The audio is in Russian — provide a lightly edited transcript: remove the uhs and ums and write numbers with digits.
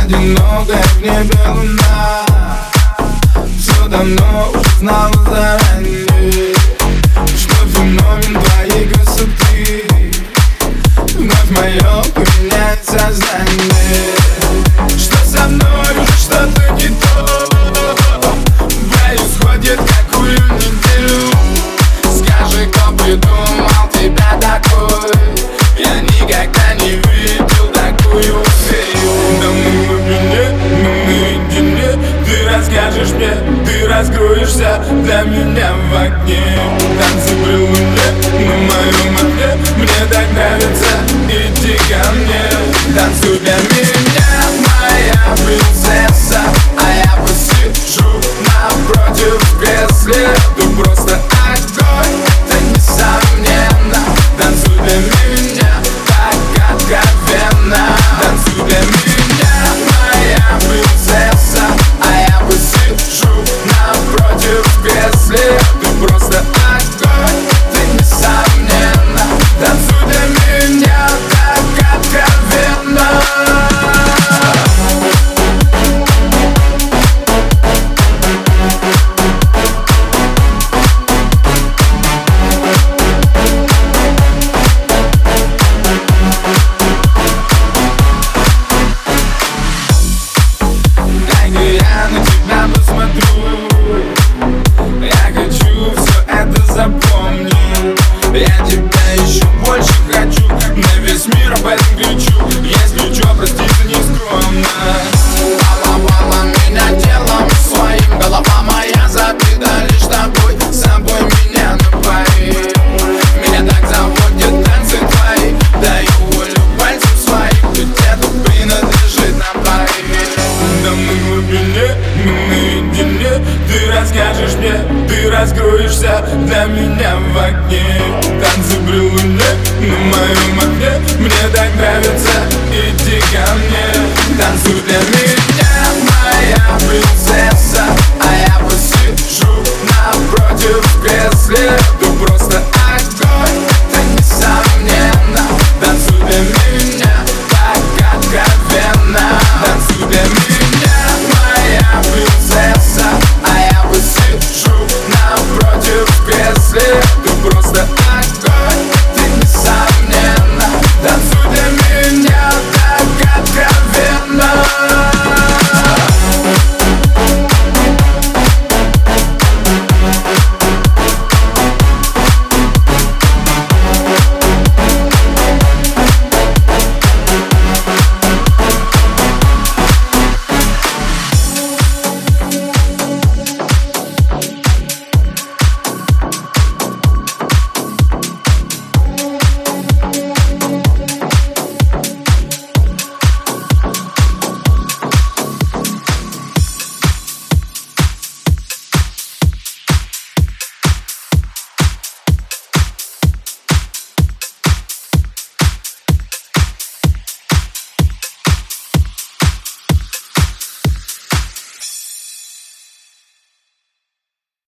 одинокая в небе луна. Все давно уже знала заранее, что феномен твоей красоты вновь мое поменяет сознание. Что со мной уже что-то не то происходит какую неделю. Скажи, кто придумал тебя такой? Я никогда не видел такую фею. Да мы в глубине, мы наедине. Ты расскажешь мне, ты раскроешься для меня в окне. Танцы при луне на моем окне. Мне так нравится, иди ко мне. Танцуй для меня, моя принцесса. А я посижу напротив в кресле. Ты просто огонь, это несомненно. Танцуй для меня так откровенно. Танцуй для меня, моя принцесса. А я посижу напротив в кресле. Ты просто огонь, это несомненно. Танцуй для меня так откровенно. Я на тебя посмотрю, я хочу все это запомнить. Я тебя еще больше хочу, на весь мир об этом кричу. Если чё, прости за нескромность. Баловала меня делом своим, голова моя забита лишь тобой. С собой меня напои. Меня так заводят танцы твои. Даю волю пальцем своим, ведь это принадлежит нам двоим. Да мы в глубине, мы наедине. Ты расскажешь мне, ты раскроешься для меня в окне. Танцы при луне на моем окне. Мне так нравится,